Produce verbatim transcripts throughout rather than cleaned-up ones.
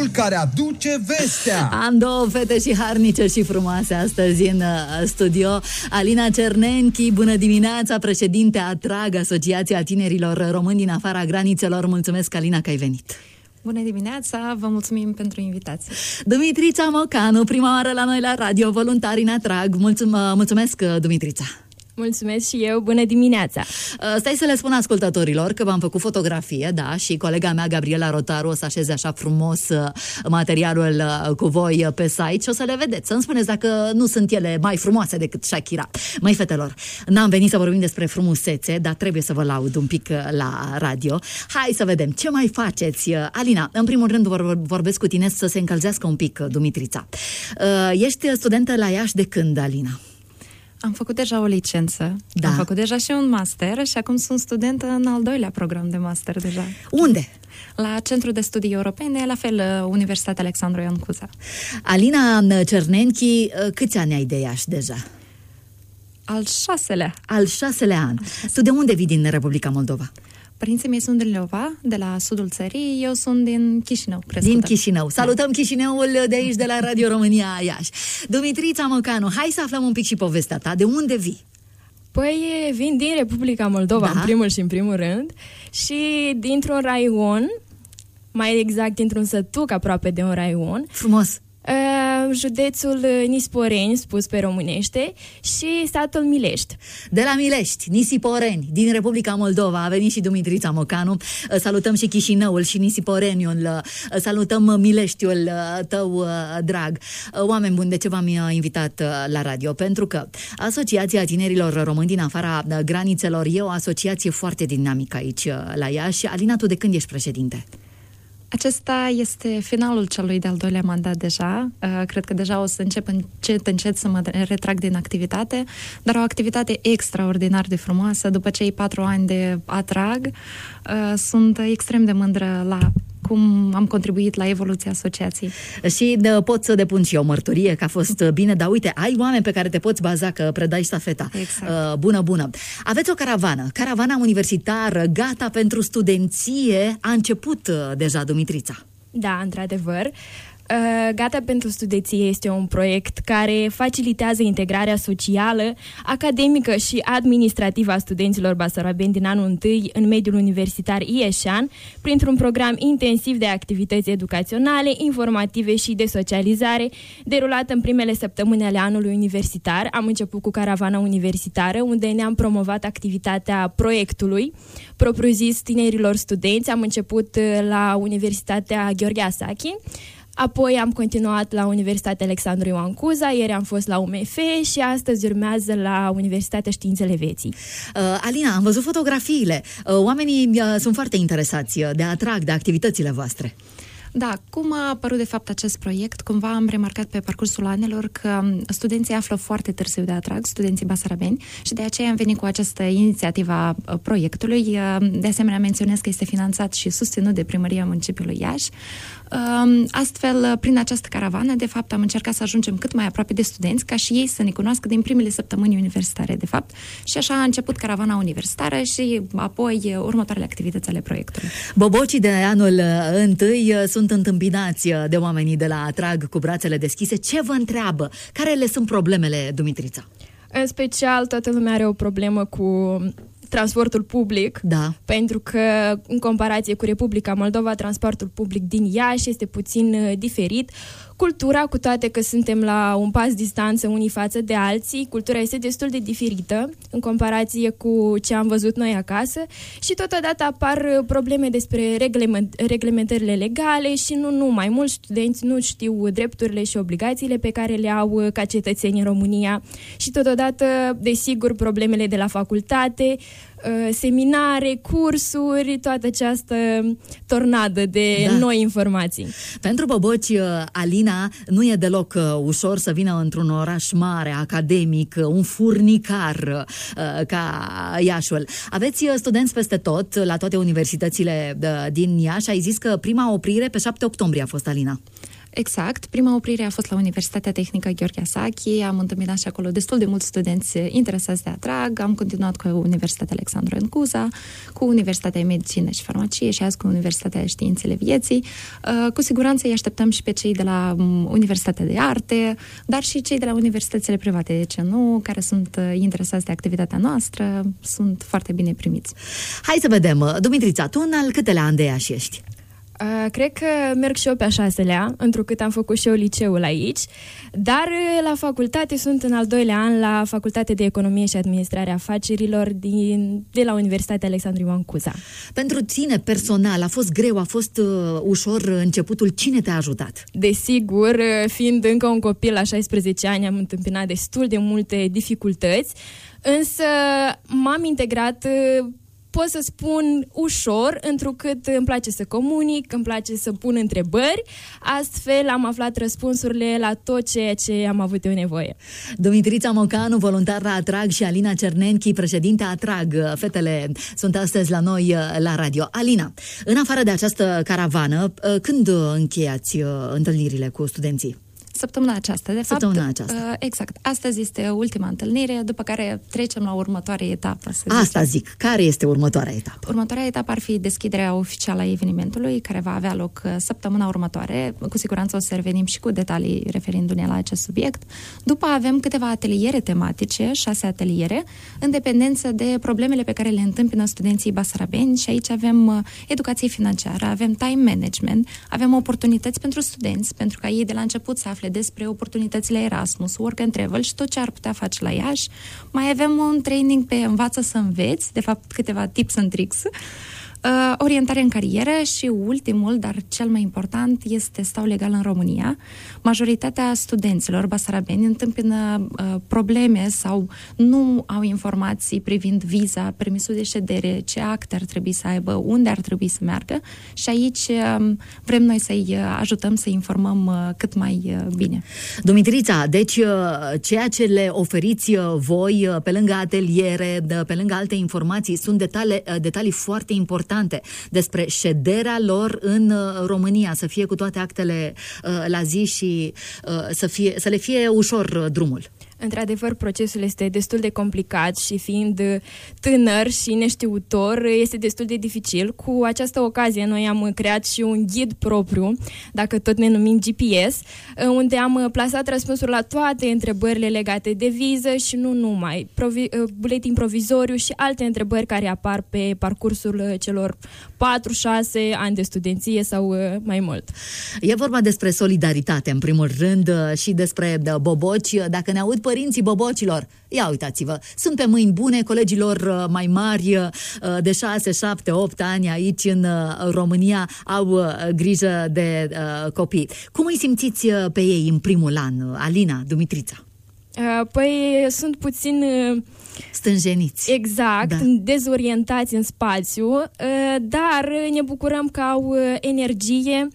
cel care aduce vestea. Am două fete și harnice și frumoase astăzi în studio. Alina Cernenchi, bună dimineața, președinte Atrag, Asociația Tinerilor Români din afara granițelor. Mulțumesc, Alina, că ai venit. Bună dimineața, vă mulțumim pentru invitație. Dumitrița Mocanu, prima oară la noi la radio, voluntari în Atrag. Mulțum- mulțumesc, Dumitrița. Mulțumesc și eu, bună dimineața! Stai să le spun ascultătorilor că v-am făcut fotografie, da, și colega mea, Gabriela Rotaru, o să așeze așa frumos materialul cu voi pe site și o să le vedeți. Să-mi spuneți dacă nu sunt ele mai frumoase decât Shakira. Măi, fetelor, n-am venit să vorbim despre frumusețe, dar trebuie să vă laud un pic la radio. Hai să vedem ce mai faceți. Alina, în primul rând vorbesc cu tine să se încălzească un pic, Dumitrița. Ești studentă la Iași de când, Alina? Am făcut deja o licență, da. Am făcut deja și un master și acum sunt studentă în al doilea program de master deja. Unde? La Centrul de Studii Europene, la fel Universitatea Alexandru Ioan Cuza. Alina Cernenchi, câți ani ai de Iași deja? Al șaselea. Al șaselea an. Tu de unde vii din Republica Moldova? Părinții mei sunt din Leova, de la sudul țării, eu sunt din Chișinău, crescută. Din Chișinău. Salutăm Chișinăul de aici, de la Radio România Iași. Dumitrița Mocanu, hai să aflăm un pic și povestea ta. De unde vii? Păi vin din Republica Moldova, da? În primul și în primul rând, și dintr-un raion, mai exact dintr-un sătuc aproape de un raion. Frumos! Uh, județul Nisporeni, spus pe românește, și satul Milești. De la Milești, Nisiporeni, din Republica Moldova, a venit și Dumitrița Mocanu. Salutăm și Chișinăul și Nisiporeniul, salutăm Mileștiul tău drag. Oameni buni, de ce v-am invitat la radio? Pentru că Asociația Tinerilor Români din afara granițelor e o asociație foarte dinamică aici la Iași. Alina, tu de când ești președinte? Acesta este finalul celui de-al doilea mandat deja. Cred că deja o să încep încet, încet să mă retrag din activitate, dar o activitate extraordinar de frumoasă. După cei patru ani de Atrag, sunt extrem de mândră la cum am contribuit la evoluția asociației. Și pot să depun și eu mărturie că a fost bine, dar uite, ai oameni pe care te poți baza că predai ștafeta. Exact. Bună, bună. Aveți o caravană, caravana universitară, gata pentru studenție, a început deja, Dumitrița. Da, într-adevăr. Gata pentru studenție este un proiect care facilitează integrarea socială, academică și administrativă a studenților basarabeni din anul întâi în mediul universitar ieșean, printr-un program intensiv de activități educaționale, informative și de socializare, derulat în primele săptămâni ale anului universitar. Am început cu caravana universitară, unde ne-am promovat activitatea proiectului, propriu-zis tinerilor studenți. Am început la Universitatea Gheorghe Asachi, apoi am continuat la Universitatea Alexandru Ioan Cuza, ieri am fost la U M F și astăzi urmează la Universitatea Științele Vieții. Uh, Alina, am văzut fotografiile. Uh, oamenii uh, sunt foarte interesați de Atrag, de activitățile voastre. Da, cum a apărut de fapt acest proiect? Cumva am remarcat pe parcursul anilor că studenții află foarte târziu de Atrag, studenții basarabeni, și de aceea am venit cu această inițiativă a proiectului. De asemenea, menționez că este finanțat și susținut de Primăria Municipiului Iași. Astfel, prin această caravană, de fapt, am încercat să ajungem cât mai aproape de studenți, ca și ei să ne cunoască din primele săptămâni universitare, de fapt. Și așa a început caravana universitară și apoi următoarele activități ale proiectului. Bobocii de anul întâi sunt întâmpinați de oamenii de la Atrag cu brațele deschise. Ce vă întreabă? Care le sunt problemele, Dumitrița? În special, toată lumea are o problemă cu transportul public, da. Pentru că, în comparație cu Republica Moldova, transportul public din Iași este puțin uh, diferit. Cultura, cu toate că suntem la un pas distanță unii față de alții, cultura este destul de diferită în comparație cu ce am văzut noi acasă și totodată apar probleme despre reglement, reglementările legale și nu numai. Mulți studenți nu știu drepturile și obligațiile pe care le au ca cetățeni în România și totodată, desigur, problemele de la facultate, seminare, cursuri, toată această tornadă de da. noi informații. Pentru boboci, Alina, nu e deloc ușor să vină într-un oraș mare, academic, un furnicar ca Iașul. Aveți studenți peste tot, la toate universitățile din Iași. Ai zis că prima oprire pe șapte octombrie a fost, Alina. Exact. Prima oprire a fost la Universitatea Tehnică Gheorghe Asachi. Am întâmpinat și acolo destul de mulți studenți interesați de atrag. Am continuat cu Universitatea Alexandru N. Cuza, cu Universitatea Medicină și Farmacie și azi cu Universitatea Științele Vieții. Cu siguranță îi așteptăm și pe cei de la Universitatea de Arte, dar și cei de la universitățile private, de ce nu, care sunt interesați de activitatea noastră, sunt foarte bine primiți. Hai să vedem. Dumitrița, tu în al câtelea an de Iași ești? Uh, cred că merg și eu pe a șaselea, întrucât am făcut și eu liceul aici, dar la facultate sunt în al doilea an la Facultatea de Economie și Administrare a Afacerilor din, de la Universitatea Alexandru Ioan Cuza. Pentru tine personal a fost greu, a fost uh, ușor începutul? Cine te-a ajutat? Desigur, fiind încă un copil la șaisprezece ani, am întâmpinat destul de multe dificultăți, însă m-am integrat uh, pot să spun ușor, întrucât îmi place să comunic, îmi place să pun întrebări, astfel am aflat răspunsurile la tot ceea ce am avut eu nevoie. Dumitrița Mocanu, voluntar la Atrag, și Alina Cernenchi, președinte Atrag. Fetele sunt astăzi la noi la radio. Alina, în afară de această caravană, când încheiați întâlnirile cu studenții? Săptămâna aceasta, de Săptămâna fapt. Aceasta. Exact. Astăzi este ultima întâlnire, după care trecem la următoarea etapă. Să Asta zic. Care este următoarea etapă? Următoarea etapă ar fi deschiderea oficială a evenimentului, care va avea loc săptămâna următoare. Cu siguranță o să revenim și cu detalii referindu-ne la acest subiect. După avem câteva ateliere tematice, șase ateliere, în dependență de problemele pe care le întâmpină studenții basarabeni, și aici avem educație financiară, avem time management, avem oportunități pentru studenți, pentru ca ei de la început să afle despre oportunitățile Erasmus, Work and Travel și tot ce ar putea face la Iași. Mai avem un training pe învață să înveți, de fapt câteva tips and tricks, uh, orientare în carieră și ultimul, dar cel mai important, este Stau legal în România. Majoritatea studenților basarabeni întâmpină uh, probleme sau nu au informații privind viza, permisul de ședere, ce acte ar trebui să aibă, unde ar trebui să meargă, și aici uh, vrem noi să-i ajutăm să informăm uh, cât mai uh, bine. Dumitrița, deci uh, ceea ce le oferiți uh, voi, uh, pe lângă ateliere, de, pe lângă alte informații, sunt detalii, uh, detalii foarte importante despre șederea lor în uh, România, să fie cu toate actele uh, la zi și uh, să, fie, să le fie ușor uh, drumul. Într-adevăr, procesul este destul de complicat și fiind tânăr și neștiutor, este destul de dificil. Cu această ocazie, noi am creat și un ghid propriu, dacă tot ne numim G P S, unde am plasat răspunsuri la toate întrebările legate de viză și nu numai, provi- buletin provizoriu și alte întrebări care apar pe parcursul celor patru șase ani de studenție sau mai mult. E vorba despre solidaritate, în primul rând, și despre boboci. Dacă ne aud părinții bobocilor, ia uitați-vă, sunt pe mâini bune, colegilor mai mari de șase, șapte, opt ani aici în România au grijă de copii. Cum îi simțiți pe ei în primul an, Alina, Dumitrița? Păi sunt puțin stânjeniți. Exact, da. Dezorientați în spațiu, dar ne bucurăm că au energie,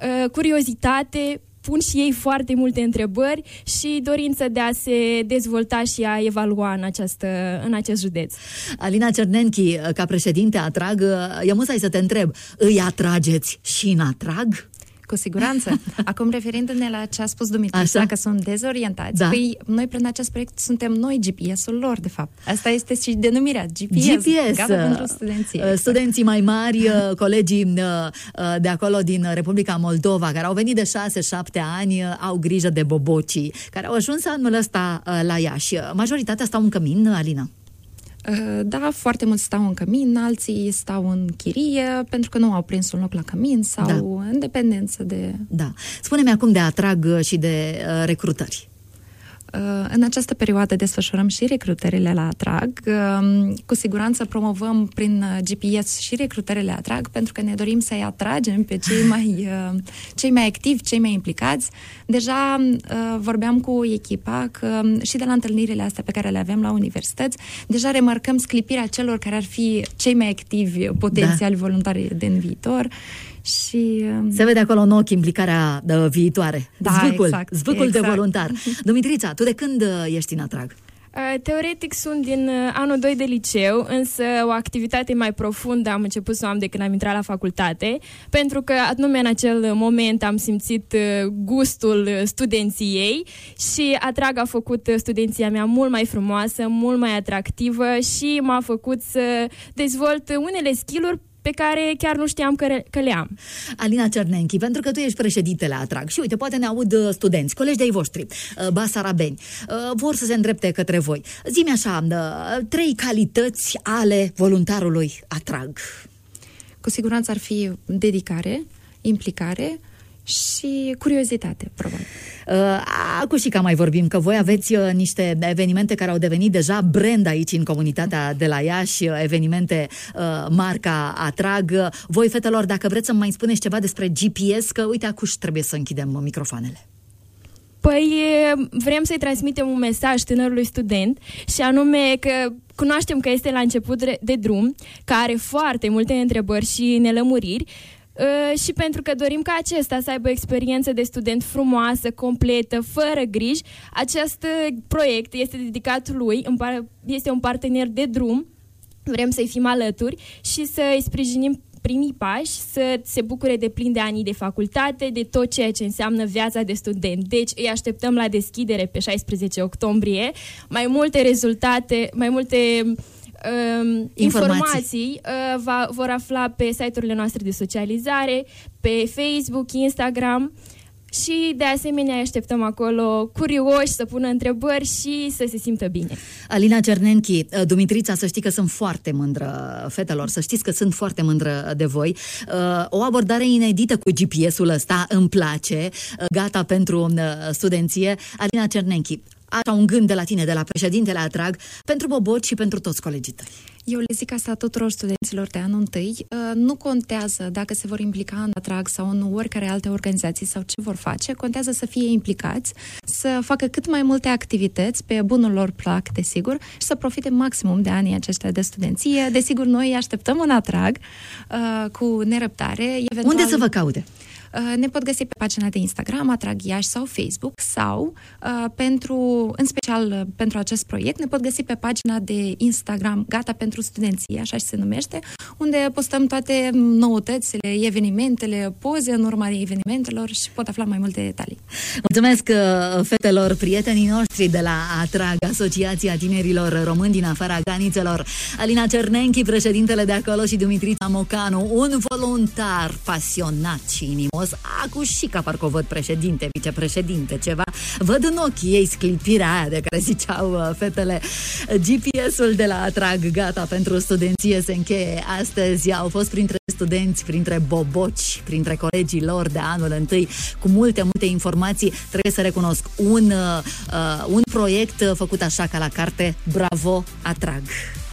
curiozitate, pun și ei foarte multe întrebări și dorință de a se dezvolta și a evalua în, această, în acest județ. Alina Cernenchi, ca președinte Atrag, eu musai să te întreb, îi atrageți și în Atrag? Cu siguranță. Acum, referindu-ne la ce a spus Dumitrița, că sunt dezorientați, da. Păi noi, prin acest proiect, suntem noi G P S-ul lor, de fapt. Asta este și denumirea, G P S. G P S. Gata pentru studenții. Exact. Studenții mai mari, colegii de acolo din Republica Moldova, care au venit de șase șapte ani, au grijă de bobocii, care au ajuns anul ăsta la Iași. Majoritatea stau în cămin, Alina? Da, foarte mulți stau în cămin, alții stau în chirie pentru că nu au prins un loc la cămin sau da. În dependență de... Da. Spune-mi acum de Atrag și de uh, recrutări. În această perioadă desfășurăm și recrutările la Atrag. Cu siguranță promovăm prin G P S și recrutările Atrag, pentru că ne dorim să-i atragem pe cei mai, cei mai activi, cei mai implicați. Deja vorbeam cu echipa că și de la întâlnirile astea pe care le avem la universități, deja remarcăm sclipirea celor care ar fi cei mai activi potențiali da. Voluntari din viitor. Și se vede acolo în ochi implicarea de viitoare. Da, zvâcul, exact, zvâcul exact. de voluntar. Dumitrița, tu de când ești în Atrag? Teoretic sunt din anul doi de liceu, însă o activitate mai profundă am început să o am de când am intrat la facultate, pentru că anume în acel moment am simțit gustul studenției și Atrag a făcut studenția mea mult mai frumoasă, mult mai atractivă și m-a făcut să dezvolt unele skill-uri pe care chiar nu știam că, că le am. Alina Cernenchi, pentru că tu ești președintele Atrag și uite, poate ne aud studenți, colegi de-ai voștri, basarabeni, vor să se îndrepte către voi. Zi-mi așa, trei calități ale voluntarului Atrag. Cu siguranță ar fi dedicare, implicare și curiozitate, probabil. Uh, cu și ca mai vorbim, că voi aveți uh, niște evenimente care au devenit deja brand aici în comunitatea de la Iași, uh, evenimente uh, marca Atrag. Voi, fetelor, dacă vreți să mai spuneți ceva despre G P S, că uite, acuși trebuie să închidem microfoanele. Păi vrem să-i transmitem un mesaj tânărului student și anume că cunoaștem că este la început de drum, că are foarte multe întrebări și nelămuriri, Uh, și pentru că dorim ca acesta să aibă o experiență de student frumoasă, completă, fără griji, acest proiect este dedicat lui, este un partener de drum, vrem să-i fim alături și să-i sprijinim primii pași, să se bucure de plin de anii de facultate, de tot ceea ce înseamnă viața de student. Deci îi așteptăm la deschidere pe șaisprezece octombrie, mai multe rezultate, mai multe Uh, informații, informații uh, va, vor afla pe site-urile noastre de socializare, pe Facebook, Instagram și de asemenea așteptăm acolo curioși să pună întrebări și să se simtă bine. Alina Cernenchi, Dumitrița, să știi că sunt foarte mândră, fetelor, să știți că sunt foarte mândră de voi. O abordare inedită cu G P S-ul ăsta îmi place, gata pentru studenție. Alina Cernenchi, așa un gând de la tine, de la președintele Atrag, pentru Boboci și pentru toți colegii tăi. Eu le zic asta tuturor studenților de anul întâi. Nu contează dacă se vor implica în Atrag sau în oricare alte organizații sau ce vor face, contează să fie implicați, să facă cât mai multe activități pe bunul lor plac, desigur, și să profite maximum de anii aceștia de studenție. Desigur, noi așteptăm în Atrag cu nerăbdare. Eventual... Unde să vă caute? Ne pot găsi pe pagina de Instagram, Atrag Iași sau Facebook sau, uh, pentru, în special pentru acest proiect, ne pot găsi pe pagina de Instagram Gata pentru studenție, așa se numește, unde postăm toate noutățile, evenimentele, poze în urma evenimentelor și pot afla mai multe detalii. Mulțumesc, fetelor, prietenii noștri de la Atrag, Asociația Tinerilor Români din afara granițelor. Alina Cernenchi, președintele de acolo, și Dumitrița Mocanu, un voluntar pasionat și inimos. Acu și ca parcă o văd președinte, vicepreședinte, ceva. Văd în ochii ei sclipirea aia de care ziceau fetele. G P S-ul de la Atrag, Gata pentru studenție, se încheie astăzi. Au fost printre studenți, printre boboci, printre colegii lor de anul întâi, cu multe, multe informații. Trebuie să recunosc, un, uh, un proiect făcut așa ca la carte. Bravo, Atrag!